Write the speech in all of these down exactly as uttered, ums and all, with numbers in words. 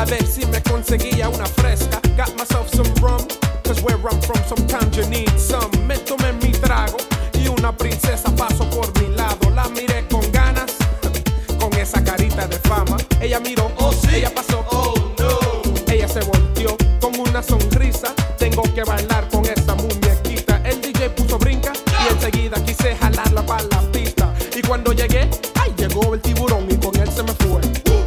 a ver si me conseguía una fresca. Got myself some rum, cause where I'm from sometimes you need some. Me tomé mi trago y una princesa pasó por mi lado. La miré con ganas, con esa carita de fama. Ella miró, oh sí, ella pasó, oh no. Ella se volteó con una sonrisa. Tengo que bailar con esa muñequita. El D J puso brinca y enseguida quise jalarla para la pista. Y cuando llegué, ay, llegó el tiburón y con él se me fue.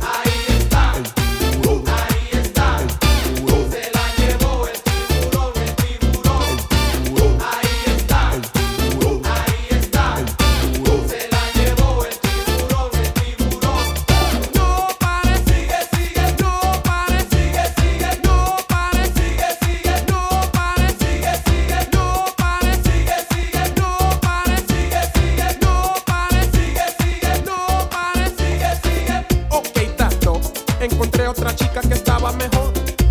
Encontré otra chica que estaba mejor.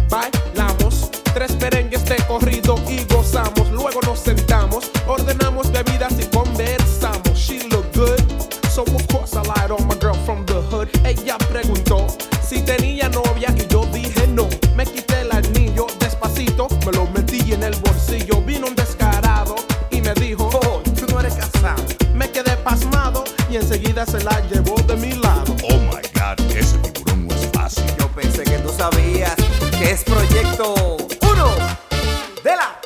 Bailamos tres merengues de corrido y gozamos. Luego nos sentamos, ordenamos bebidas y conversamos. She looked good, so of course I lied on my girl from the hood. Ella preguntó si tenía novia y yo dije no. Me quité el anillo despacito, me lo metí en el bolsillo. Vino un descarado y me dijo, oh, tú no eres casado. Me quedé pasmado y enseguida se la llevó de mi lado. Oh my God, ese tiburón no es fácil. Yo pensé que tú sabías que es Proyecto Uno de la...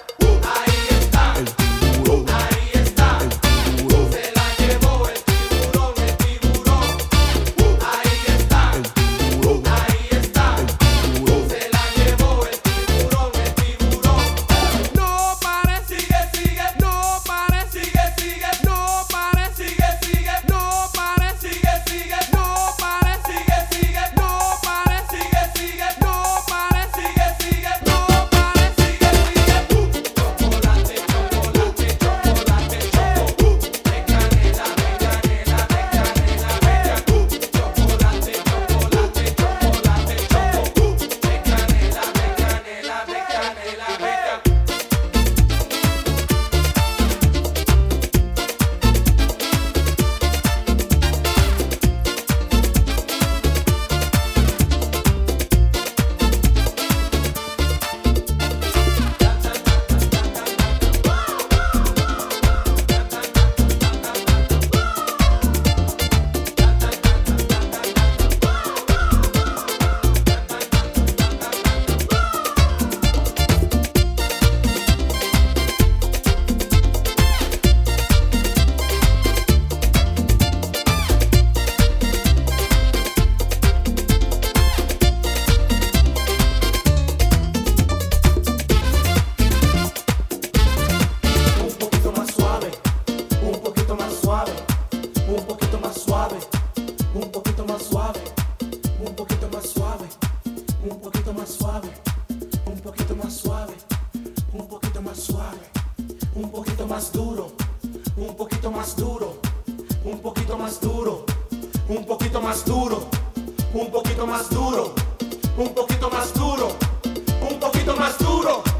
un poquito más duro, un poquito más duro, un poquito más duro.